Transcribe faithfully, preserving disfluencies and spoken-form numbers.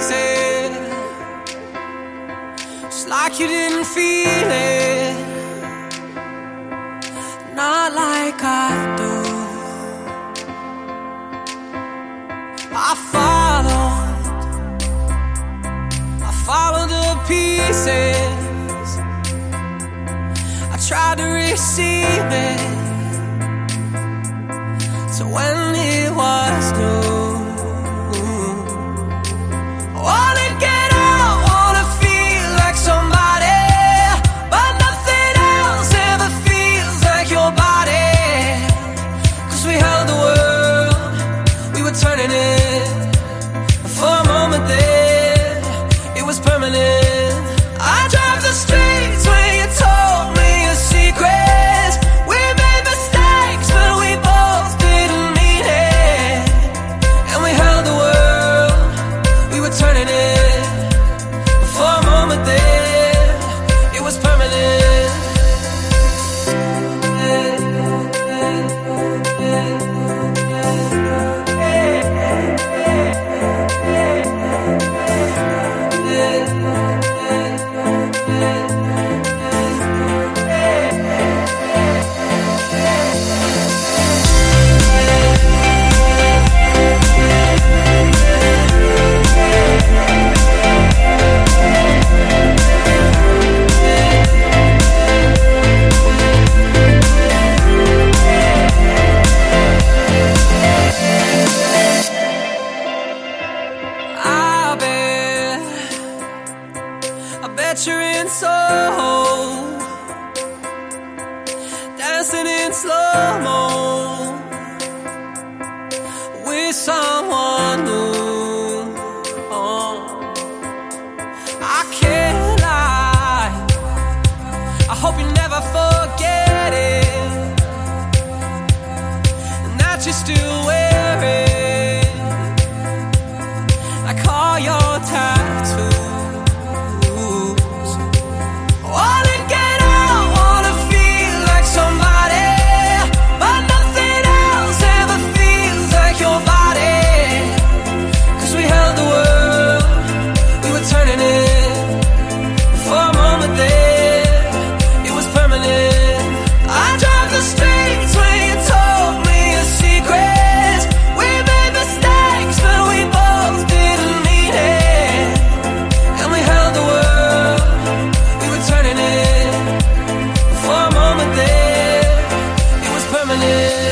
easy, just like you didn't feel it, not like I do. I followed, I followed the pieces, I tried to receive it, so when it was new, wanna get out, wanna feel like somebody, but nothing else ever feels like your body. Cause we held the world, we were turning it, for a moment there, it was permanent. I drive the streets where you told me your secrets. We made mistakes, but we both didn't mean it. And we held the world, we were turning it, for a moment there, it was permanent. I bet you're in Soho, dancing in slow-mo with someone new. Oh, I can't lie, I hope you never forget it, and that you still wear it, like all your tattoos. Permanent.